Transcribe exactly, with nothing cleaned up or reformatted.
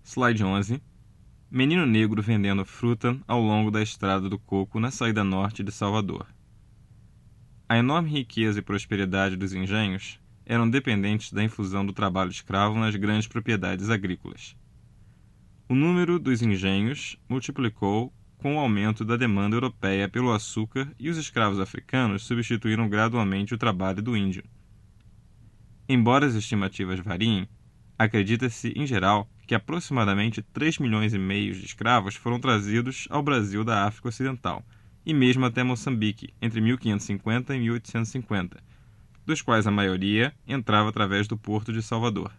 Slide onze. Menino negro vendendo fruta ao longo da estrada do coco na saída norte de Salvador. A enorme riqueza e prosperidade dos engenhos eram dependentes da infusão do trabalho escravo nas grandes propriedades agrícolas. O número dos engenhos multiplicou com o aumento da demanda europeia pelo açúcar e os escravos africanos substituíram gradualmente o trabalho do índio. Embora as estimativas variem, acredita-se, em geral, que aproximadamente três milhões e meio de escravos foram trazidos ao Brasil da África Ocidental, e mesmo até Moçambique, entre mil quinhentos e cinquenta e mil oitocentos e cinquenta, dos quais a maioria entrava através do Porto de Salvador.